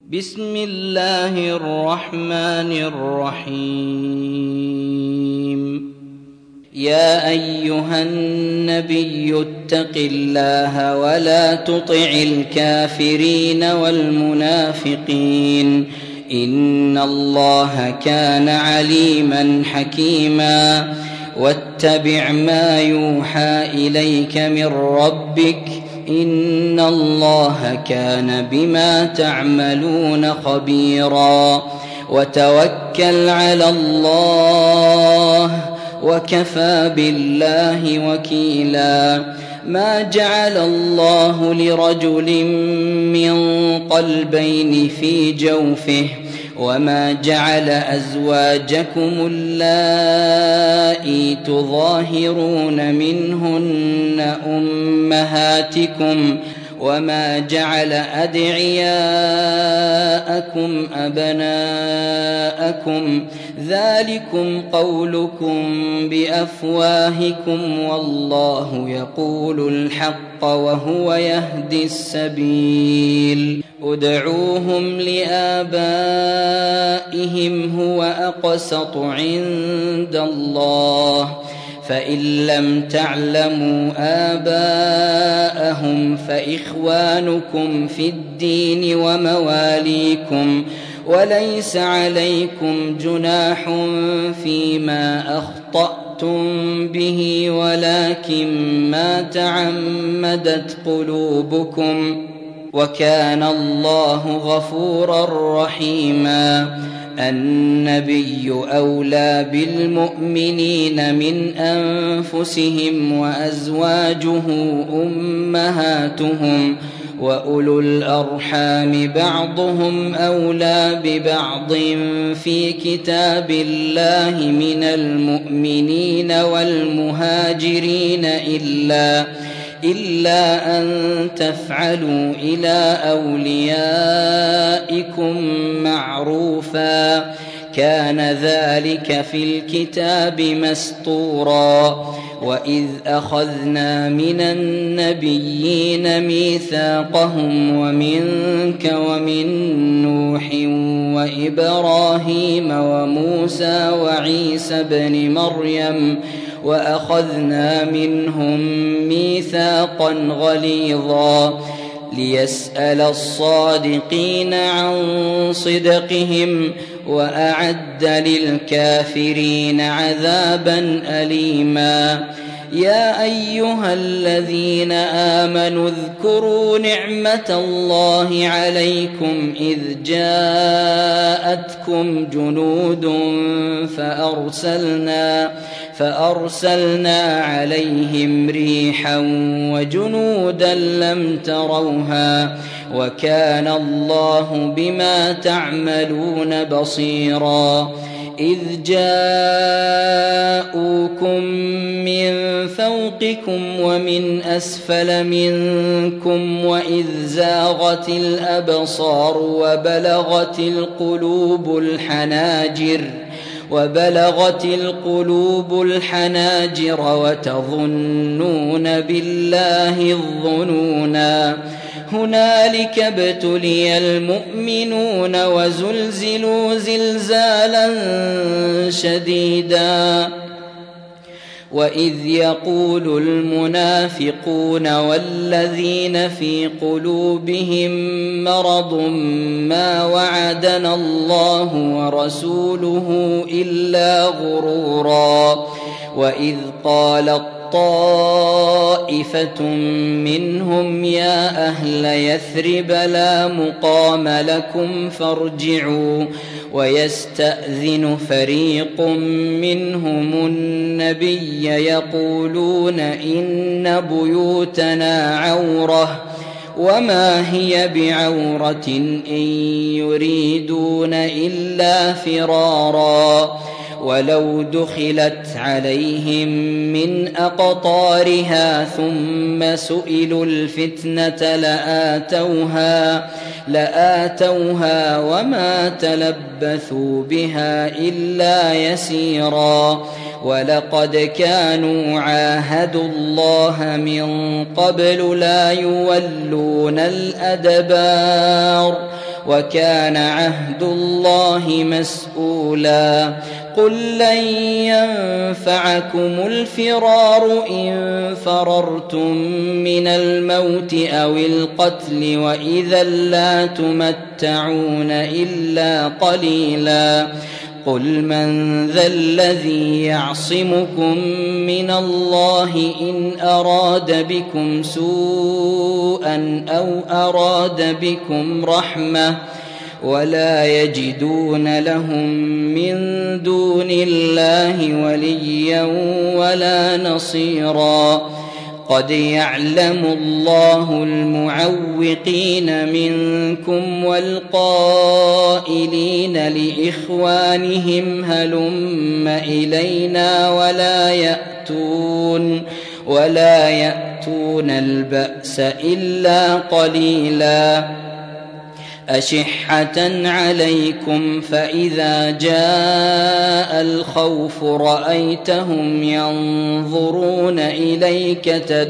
بسم الله الرحمن الرحيم. يا أيها النبي اتق الله ولا تطع الكافرين والمنافقين إن الله كان عليما حكيما. واتبع ما يوحى إليك من ربك إن الله كان بما تعملون خبيرا. وتوكل على الله وكفى بالله وكيلا. ما جعل الله لرجل من قلبين في جوفه وما جعل أزواجكم اللائي تظاهرون منهن أمهاتكم وما جعل أدعياءكم أبناءكم ذلكم قولكم بأفواهكم والله يقول الحق وهو يهدي السبيل. ادعوهم لآبائهم هو أقسط عند الله فإن لم تعلموا آباءهم فإخوانكم في الدين ومواليكم وليس عليكم جناح فيما أخطأتم به ولكن ما تعمدت قلوبكم وكان الله غفورا رحيما. النبي أولى بالمؤمنين من أنفسهم وأزواجه أمهاتهم وأولو الأرحام بعضهم أولى ببعض في كتاب الله من المؤمنين والمهاجرين إلا أن تفعلوا إلى أوليائكم معروفا كان ذلك في الكتاب مسطورا. وإذ أخذنا من النبيين ميثاقهم ومنك ومن نوح وإبراهيم وموسى وعيسى بن مريم وأخذنا منهم ميثاقا غليظا ليسأل الصادقين عن صدقهم وأعد للكافرين عذابا أليما. يا أيها الذين آمنوا اذكروا نعمة الله عليكم إذ جاءتكم جنود فأرسلنا عليهم ريحا وجنودا لم تروها وكان الله بما تعملون بصيرا. إذ جاءوكم من فوقكم ومن أسفل منكم وإذ زاغت الأبصار وبلغت القلوب الحناجر وتظنون بالله الظنونا. هنالك ابتلي المؤمنون وزلزلوا زلزالا شديدا. وإذ يقول المنافقون والذين في قلوبهم مرض ما وعدنا الله ورسوله إلا غرورا. وإذ قالت طائفة منهم يا أهل يثرب لا مقام لكم فارجعوا ويستأذن فريق منهم النبي يقولون إن بيوتنا عورة وما هي بعورة إن يريدون إلا فرارا. ولو دخلت عليهم من أقطارها ثم سئلوا الفتنة لآتوها وما تلبثوا بها إلا يسيرا. ولقد كانوا عاهدوا الله من قبل لا يولون الأدبار وكان عهد الله مسؤولا قل لن ينفعكم الفرار إن فررتم من الموت أو القتل وإذا لا تمتعون إلا قليلا قل من ذا الذي يعصمكم من الله إن أراد بكم سوءا أو أراد بكم رحمة ولا يجدون لهم من دون الله وليا ولا نصيرا قد يعلم الله المعوقين منكم والقائلين لإخوانهم هلم إلينا ولا يأتون البأس إلا قليلا أشحة عليكم فإذا جاء الخوف رأيتهم ينظرون إليك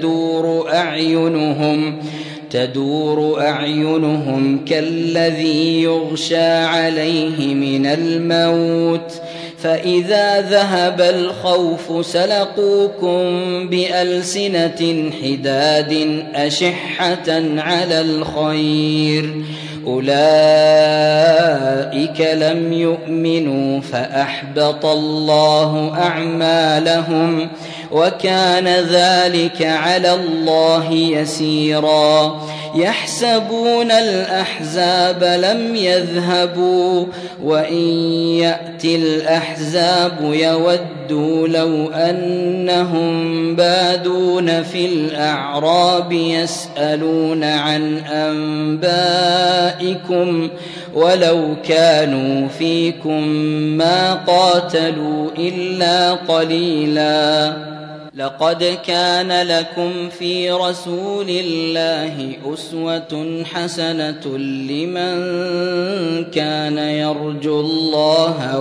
تدور أعينهم كالذي يغشى عليه من الموت فإذا ذهب الخوف سلقوكم بألسنة حداد أشحة على الخير أولئك لم يؤمنوا فأحبط الله أعمالهم وكان ذلك على الله يسيرا يحسبون الأحزاب لم يذهبوا وإن يأتي الأحزاب يودوا لو أنهم بادون في الأعراب يسألون عن أنبائكم ولو كانوا فيكم ما قاتلوا إلا قليلا لقد كان لكم في رسول الله أسوة حسنة لمن كان يرجو الله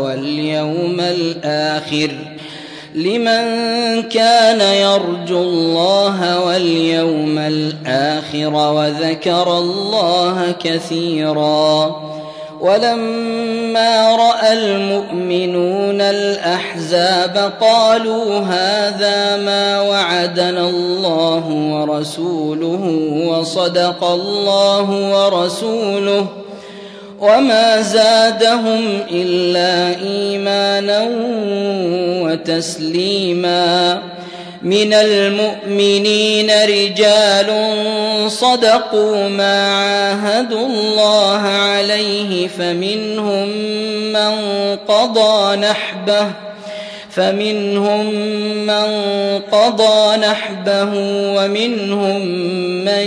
واليوم الآخر وذكر الله كثيرا ولما رأى المؤمنون الأحزاب قالوا هذا ما وعدنا الله ورسوله وصدق الله ورسوله وما زادهم إلا إيمانا وتسليما من المؤمنين رجال صدقوا ما عاهدوا الله عليه فمنهم من قضى نحبه ومنهم من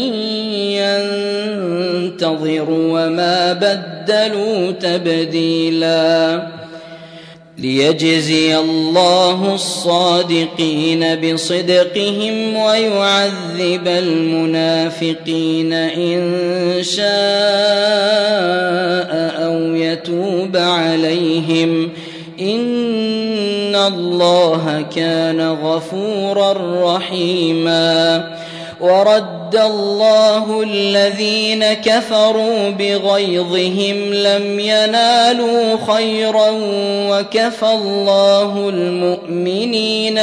ينتظر وما بدلوا تبديلا ليجزي الله الصادقين بصدقهم ويعذب المنافقين إن شاء أو يتوب عليهم إن الله كان غفورا رحيما ورد الله الذين كفروا بغيظهم لم ينالوا خيرا وكفى الله المؤمنين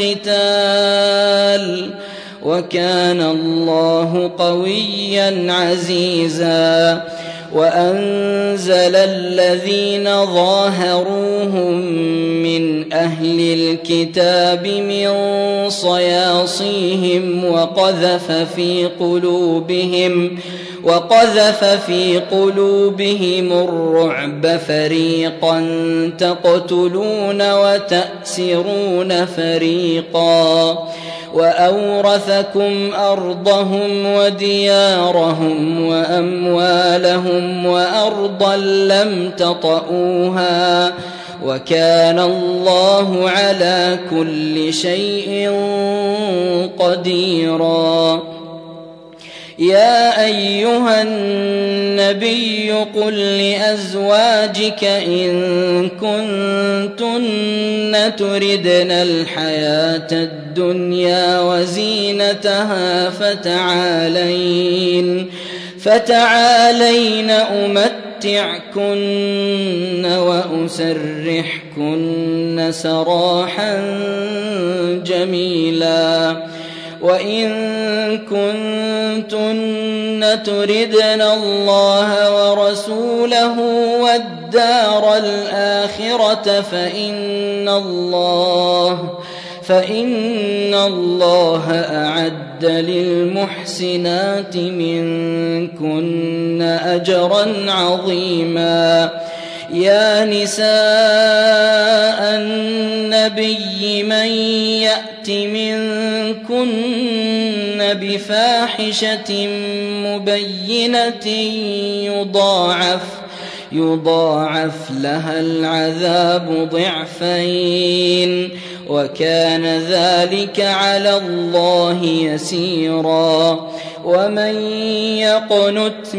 القتال وكان الله قويا عزيزا وأنزل الذين ظاهروهم من أهل الكتاب من صياصيهم وقذف في قلوبهم الرعب فريقا تقتلون وتأسرون فريقا وأورثكم أرضهم وديارهم وأموالهم وأرضا لم تطئوها وكان الله على كل شيء قديرا يا أيها النبي قل لأزواجك إن كنتن تردن الحياة فتعالين أمتعكن وأسرحكن سراحا جميلا وإن كنتن تردن الله ورسوله والدار الآخرة فإن الله أعد للمحسنات منكن أجرا عظيما يا نساء النبي من يأت منكن بفاحشة مبينة يضاعف لها العذاب ضعفين وكان ذلك على الله يسيرا ومن يقنت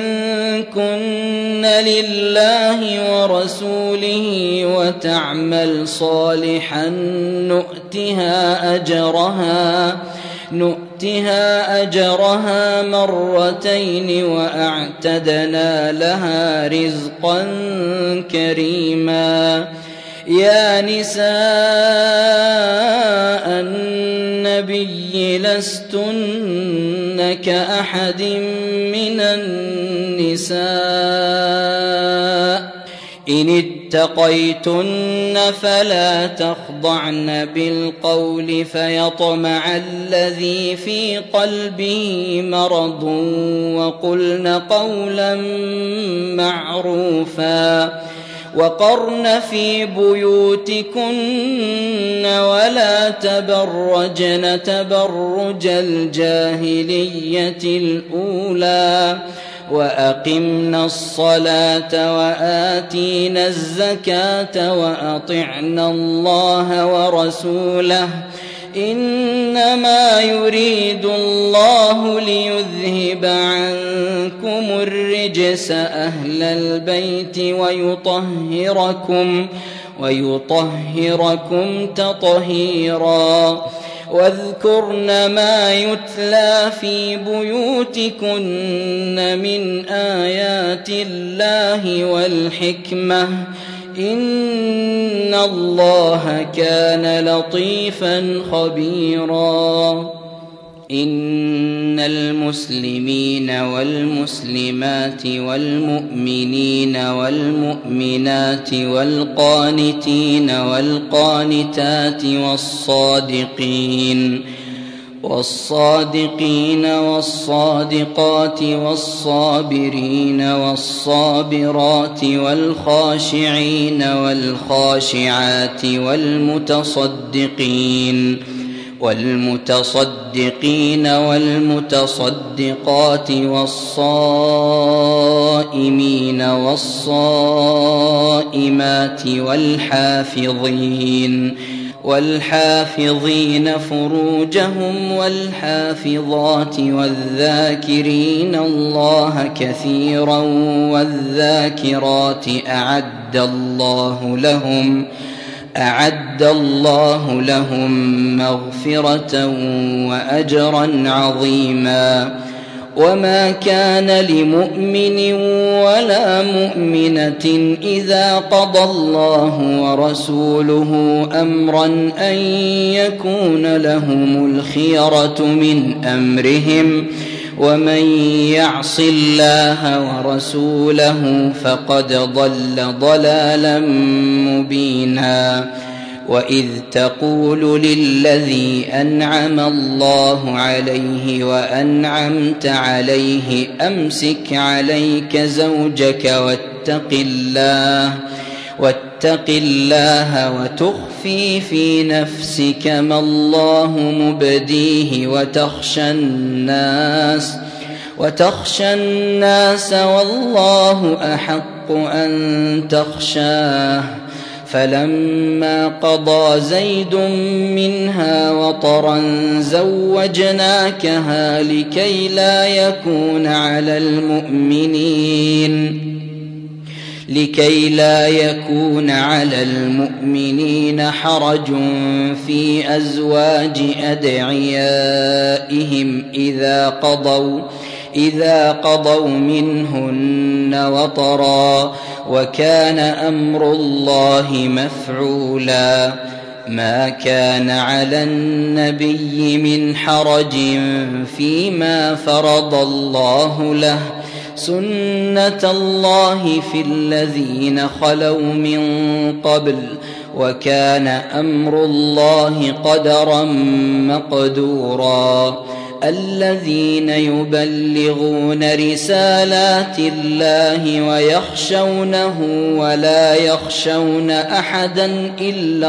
منكن لله ورسوله وتعمل صالحا نؤتها أجرها مرتين وأعتدنا لها رزقا كريما يا نساء النبي لستن كأحد من النساء إن اتقيتن فلا تخضعن بالقول فيطمع الذي في قلبه مرض وقلن قولا معروفا وقرن في بيوتكن ولا تبرجن تبرج الجاهلية الأولى وأقمنا الصلاة وآتينا الزكاة وأطعنا الله ورسوله إنما يريد الله ليذهب عنكم الرجس أهل البيت ويطهركم تطهيرا واذكرن ما يتلى في بيوتكن من آيات الله والحكمة إن الله كان لطيفا خبيرا إن المسلمين والمسلمات والمؤمنين والمؤمنات والقانتين والقانتات والصادقين والصادقات والصابرين والصابرات والخاشعين والخاشعات والمتصدقين والمتصدقات والصائمين والصائمات والحافظين فروجهم والحافظات والذاكرين الله كثيرا والذاكرات أعد الله لهم مغفرة وأجرا عظيما وما كان لمؤمن ولا مؤمنة إذا قضى الله ورسوله أمرا أن يكون لهم الخيرة من أمرهم ومن يعص الله ورسوله فقد ضل ضلالا مبينا وإذ تقول للذي أنعم الله عليه وأنعمت عليه أمسك عليك زوجك واتق الله وتخفي في نفسك ما الله مبديه وتخشى الناس والله أحق أن تخشاه فلما قضى زيد منها وطرا زوجناكها لكي لا يكون على المؤمنين حرج في إذا قضوا منهن وطرا وكان أمر الله مفعولا ما كان على النبي من حرج فيما فرض الله له سنة الله في الذين خلوا من قبل وكان أمر الله قدرا مقدورا الذين يبلغون رسالات الله ويخشونه ولا يخشون أحدا إلا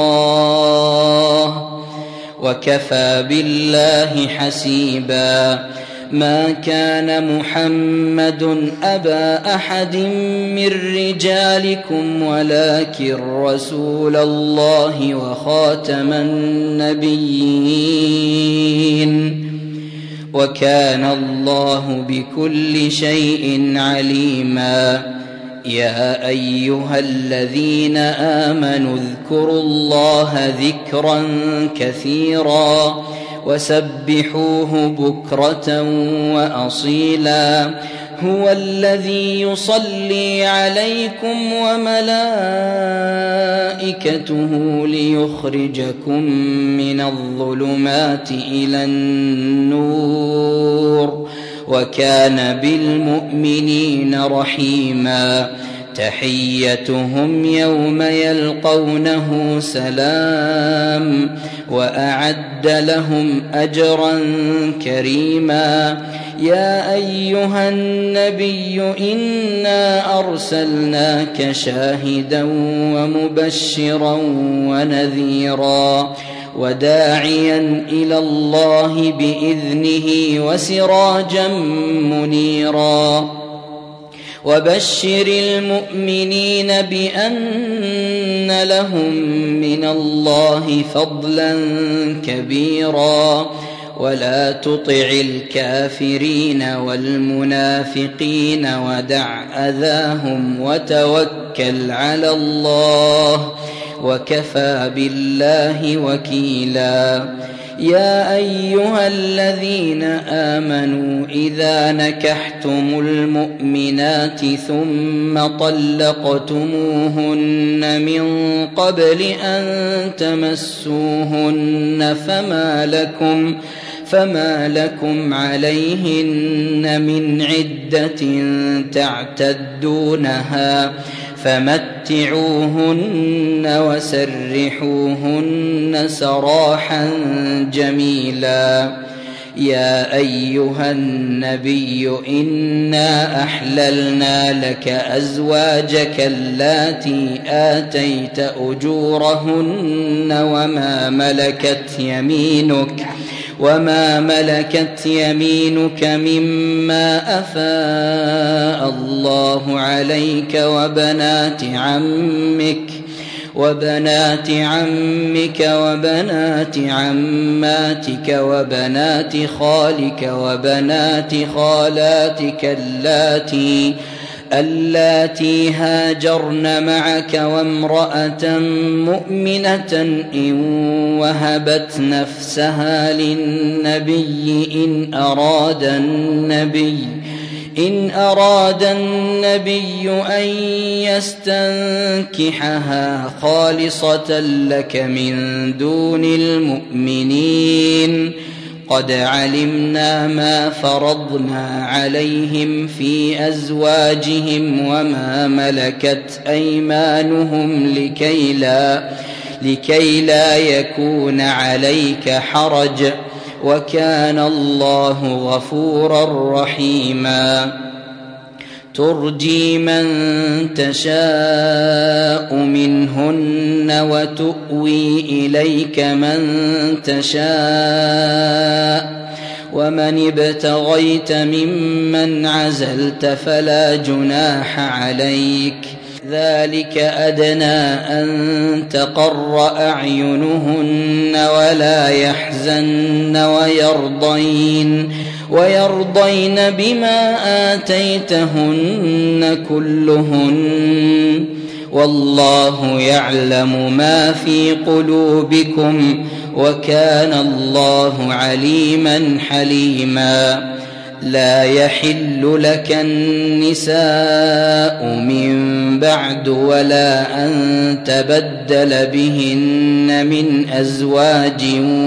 الله وكفى بالله حسيبا ما كان محمد أبا أحد من رجالكم ولكن رسول الله وخاتم النبيين وكان الله بكل شيء عليما يا أيها الذين آمنوا اذكروا الله ذكرا كثيرا وسبحوه بكرة وأصيلا هو الذي يصلي عليكم وملائكته ليخرجكم من الظلمات إلى النور وكان بالمؤمنين رحيما تحيتهم يوم يلقونه سلام وأعد لهم أجرا كريما يا أيها النبي إنا أرسلناك شاهدا ومبشرا ونذيرا وداعيا إلى الله بإذنه وسراجا منيرا وبشر المؤمنين بأن لهم من الله فضلا كبيرا ولا تطع الكافرين والمنافقين ودع أذاهم وتوكل على الله وكفى بالله وكيلا يا أيها الذين آمنوا إذا نكحتم المؤمنات ثم طلقتموهن من قبل أن تمسوهن فما لكم عليهن من عدة تعتدونها فمتعوهن وسرحوهن سراحا جميلا يا أيها النبي إنا أحللنا لك أزواجك اللاتي آتيت أجورهن وما ملكت يمينك مما أفاء الله عليك وبنات عمك وبنات عماتك وبنات خالك وبنات خالاتك اللاتي هاجرن معك وامرأة مؤمنة إن وهبت نفسها للنبي إن أراد النبي أن يستنكحها خالصة لك من دون المؤمنين قد علمنا ما فرضنا عليهم في أزواجهم وما ملكت أيمانهم لكي لا يكون عليك حرج وكان الله غفورا رحيما ترجي من تشاء منهن وتؤوي إليك من تشاء ومن ابتغيت ممن عزلت فلا جناح عليك ذلك أدنى أن تقر أعينهن ولا يحزن ويرضين بما آتيتهن كلهن والله يعلم ما في قلوبكم وكان الله عليما حليما لا يحل لك النساء من بعد ولا أن تبدل بهن من أزواج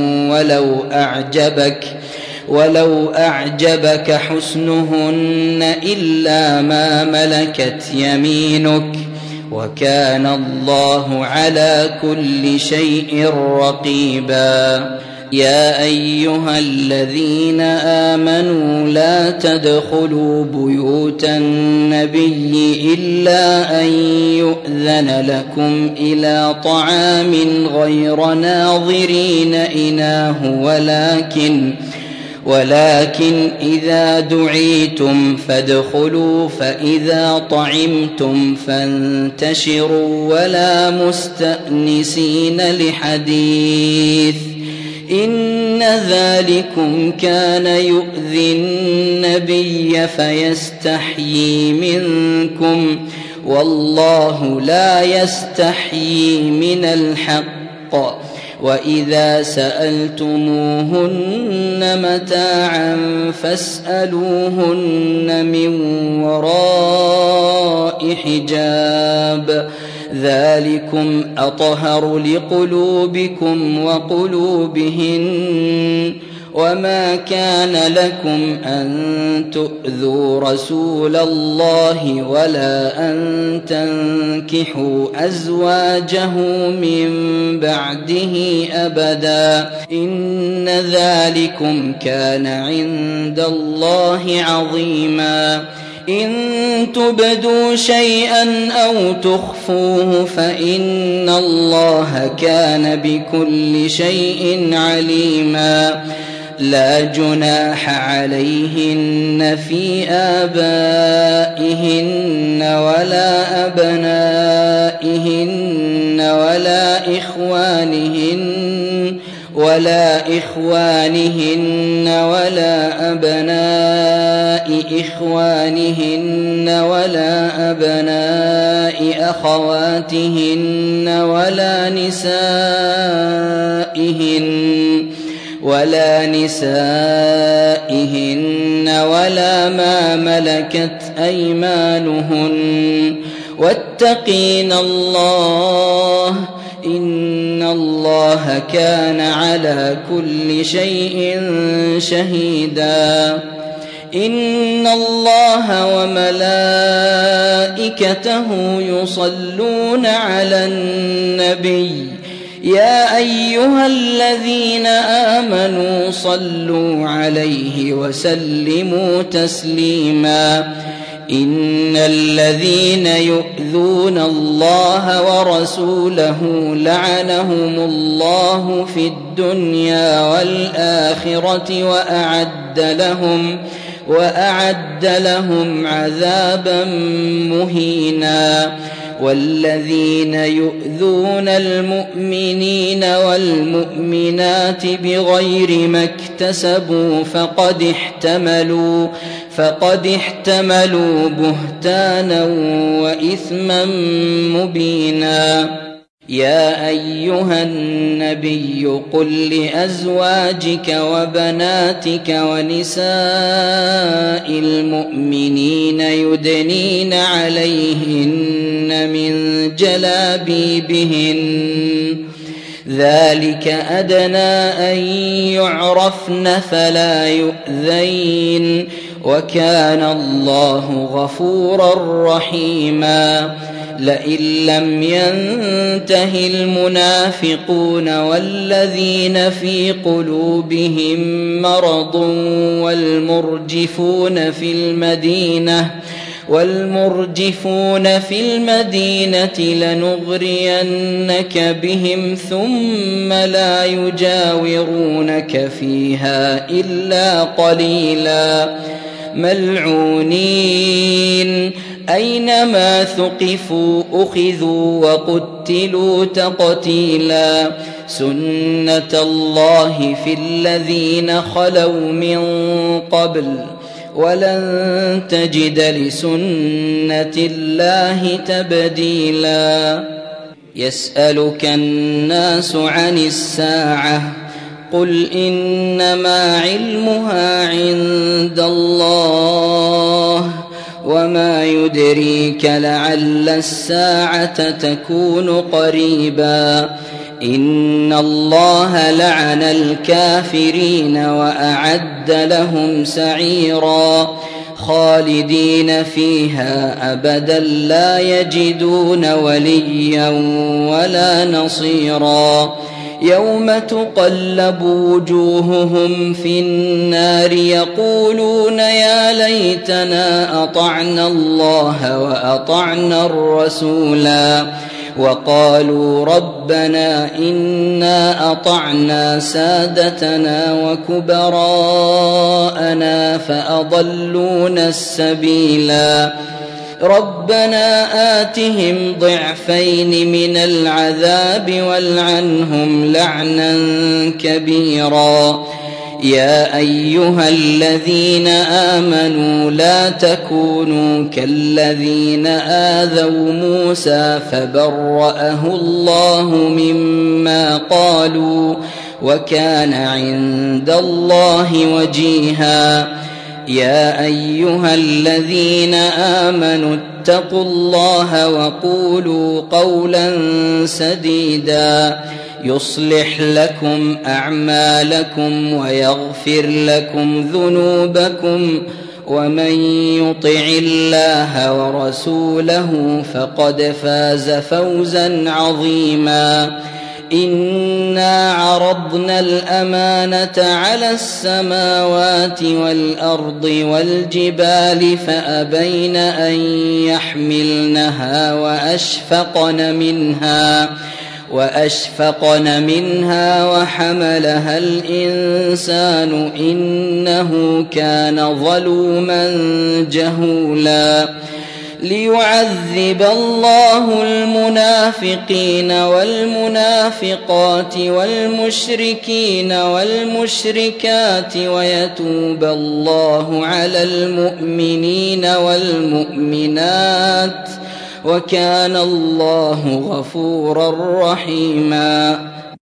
ولو أعجبك حسنهن إلا ما ملكت يمينك وكان الله على كل شيء رقيبا. يا أيها الذين آمنوا لا تدخلوا بيوت النبي إلا أن يؤذن لكم إلى طعام غير ناظرين إناه ولكن إذا دعيتم فادخلوا فإذا طعمتم فانتشروا ولا مستأنسين لحديث إن ذلكم كان يؤذي النبي فيستحيي منكم والله لا يستحيي من الحق. وإذا سألتموهن متاعا فاسألوهن من وراء حجاب ذلكم أطهر لقلوبكم وقلوبهن. وما كان لكم أن تؤذوا رسول الله ولا أن تنكحوا أزواجه من بعده أبدا إن ذلكم كان عند الله عظيما. إن تبدوا شيئا أو تخفوه فإن الله كان بكل شيء عليما. لا جناح عليهن في آبائهن ولا أبنائهن ولا إخوانهن ولا أبناء إخوانهن ولا أبناء أخواتهن ولا نسائهن ولا ما ملكت أيمانهن واتقين الله إن الله كان على كل شيء شهيدا. إن الله وملائكته يصلون على النبي يا أيها الذين آمنوا صلوا عليه وسلموا تسليما. إن الذين يؤذون الله ورسوله لعنهم الله في الدنيا والآخرة وأعد لهم عذابا مهينا. والذين يؤذون المؤمنين والمؤمنات بغير ما اكتسبوا فقد احتملوا بهتانا وإثما مبينا. يا أيها النبي قل لأزواجك وبناتك ونساء المؤمنين يدنين عليهن من جلابيبهن ذلك أدنى أن يعرفن فلا يؤذين وكان الله غفورا رحيما. لئن لم ينته المنافقون والذين في قلوبهم مرض والمرجفون في المدينة لنغرينك بهم ثم لا يجاورونك فيها إلا قليلا ملعونين أينما ثقفوا أخذوا وقتلوا تقتيلا. سنة الله في الذين خلوا من قبل ولن تجد لسنة الله تبديلا. يسألك الناس عن الساعة قل إنما علمها عند الله وما يدريك لعل الساعة تكون قريبا إن الله لعن الكافرين وأعد لهم سعيرا خالدين فيها أبدا لا يجدون وليا ولا نصيرا يوم تقلب وجوههم في النار يقولون يا ليتنا أطعنا الله وأطعنا الرسولا وقالوا ربنا إنا أطعنا سادتنا وكبراءنا فأضلونا السبيلا ربنا آتهم ضعفين من العذاب والعنهم لعنا كبيرا يا أيها الذين آمنوا لا تكونوا كالذين آذوا موسى فبرأه الله مما قالوا وكان عند الله وجيها يا أيها الذين آمنوا اتقوا الله وقولوا قولا سديدا يصلح لكم أعمالكم ويغفر لكم ذنوبكم ومن يطع الله ورسوله فقد فاز فوزا عظيما إنا عرضنا الأمانة على السماوات والأرض والجبال فأبين أن يحملنها وأشفقن منها وحملها الإنسان إنه كان ظلوما جهولا ليعذب الله المنافقين والمنافقات والمشركين والمشركات ويتوب الله على المؤمنين والمؤمنات وكان الله غفورا رحيما